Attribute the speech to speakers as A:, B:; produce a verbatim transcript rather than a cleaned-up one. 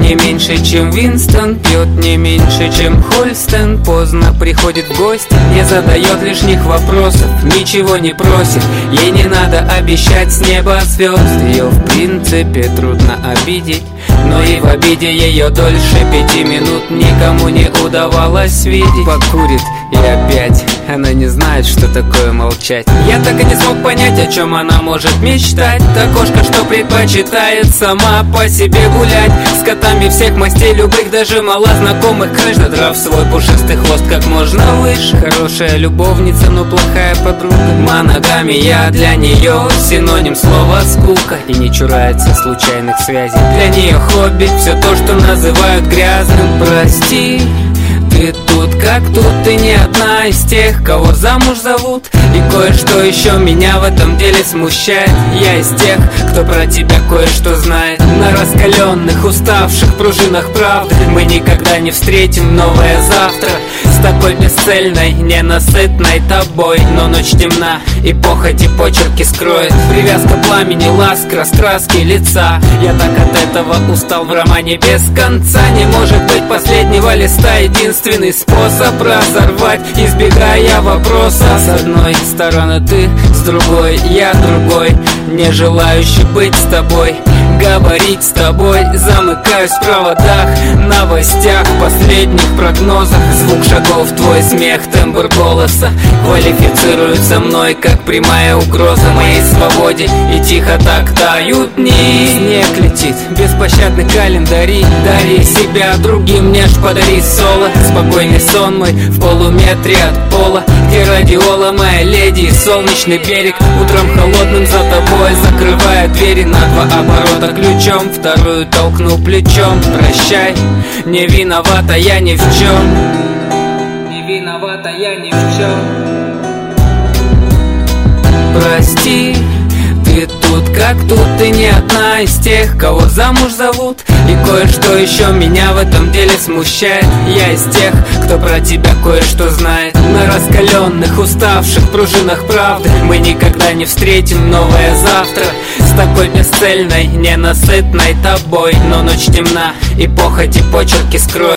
A: не меньше, чем Винстон, пьет не меньше, чем Хольстен. Поздно приходит в гости, не задает лишних вопросов, ничего не просит. Ей не надо обещать с неба звезд. Ее в принципе трудно обидеть, но и в обиде ее дольше пяти минут никому не удавалось видеть. Покурит и опять она не знает, что такое молчать. Я так и не смог понять, о чем она может мечтать. Та кошка, что предпочитает сама по себе гулять, с котами всех мастей, любых, даже малознакомых крыш, задрав свой пушистый хвост как можно выше. Хорошая любовница, но плохая подруга. Моногамия для нее синоним слова скука, и не чурается случайных связей. Для нее хобби все то, что называют грязным. Прости, ты тут как тут, ты не одна из тех, кого замуж зовут. И кое-что еще меня в этом деле смущает. Я из тех, кто про тебя кое-что знает. На раскаленных, уставших пружинах правды мы никогда не встретим новое завтра с такой бесцельной, ненасытной тобой. Но ночь темна, и похоть и почерки скроет привязка пламени, ласк, раскраски лица. Я так от этого устал, в романе без конца. Не может быть последнего листа единственный способ разорвать, избегая вопроса. С одной стороны ты, с другой я другой, не желающий быть с тобой, говорить с тобой. Замыкаюсь в проводах, новостях, последних прогнозах. Звук шагов, твой смех, тембр голоса квалифицируются мной как прямая угроза моей свободе. И тихо так тают дни. Снег летит, беспощадный календари. Дари себя другим, не ж подари соло. Спокойный сон мой в полуметре от пола, где радиола моя леди и солнечный берег. Утром холодным за тобой закрывая двери на два оборота ключом, вторую толкну плечом. Прощай, не виновата я ни в чем. Не виновата я ни в чем. Прости, ты тут как тут, ты не одна из тех, кого замуж зовут. И кое-что еще меня в этом деле смущает. Я из тех, кто про тебя кое-что знает. На раскаленных, уставших пружинах правды мы никогда не встретим новое завтра с такой бесцельной, ненасытной тобой. Но ночь темна, и похоть и почерки скроют